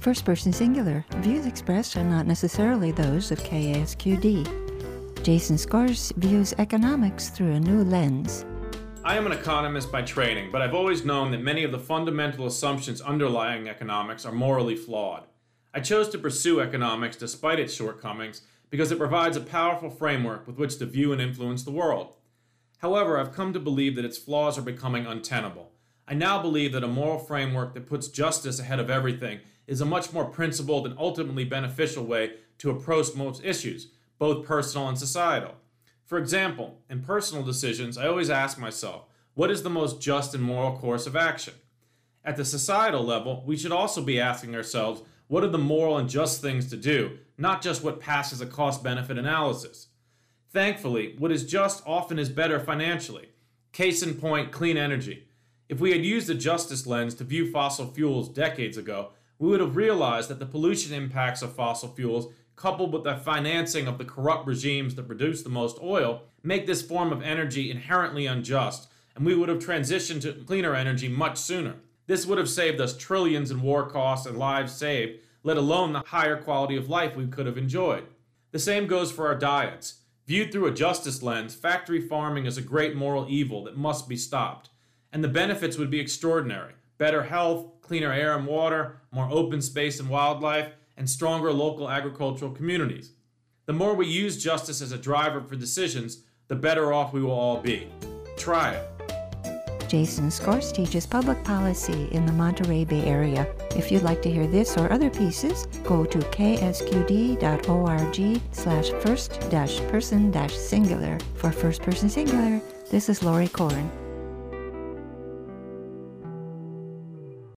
First person singular. Views expressed are not necessarily those of KSQD. Jason Scores views economics through a new lens. I am an economist by training, but I've always known that many of the fundamental assumptions underlying economics are morally flawed. I chose to pursue economics despite its shortcomings because it provides a powerful framework with which to view and influence the world. However, I've come to believe that its flaws are becoming untenable. I now believe that a moral framework that puts justice ahead of everything is a much more principled and ultimately beneficial way to approach most issues, both personal and societal. For example, in personal decisions, I always ask myself, what is the most just and moral course of action? At the societal level, we should also be asking ourselves, what are the moral and just things to do, not just what passes a cost-benefit analysis. Thankfully, what is just often is better financially. Case in point, clean energy. If we had used the justice lens to view fossil fuels decades ago, we would have realized that the pollution impacts of fossil fuels, coupled with the financing of the corrupt regimes that produce the most oil, make this form of energy inherently unjust, and we would have transitioned to cleaner energy much sooner. This would have saved us trillions in war costs and lives saved, let alone the higher quality of life we could have enjoyed. The same goes for our diets. Viewed through a justice lens, factory farming is a great moral evil that must be stopped, and the benefits would be extraordinary. Better health, cleaner air and water, more open space and wildlife, and stronger local agricultural communities. The more we use justice as a driver for decisions, the better off we will all be. Try it. Jason Scores teaches public policy in the Monterey Bay Area. If you'd like to hear this or other pieces, go to ksqd.org/first-person-singular. For First Person Singular, this is Lori Corrin.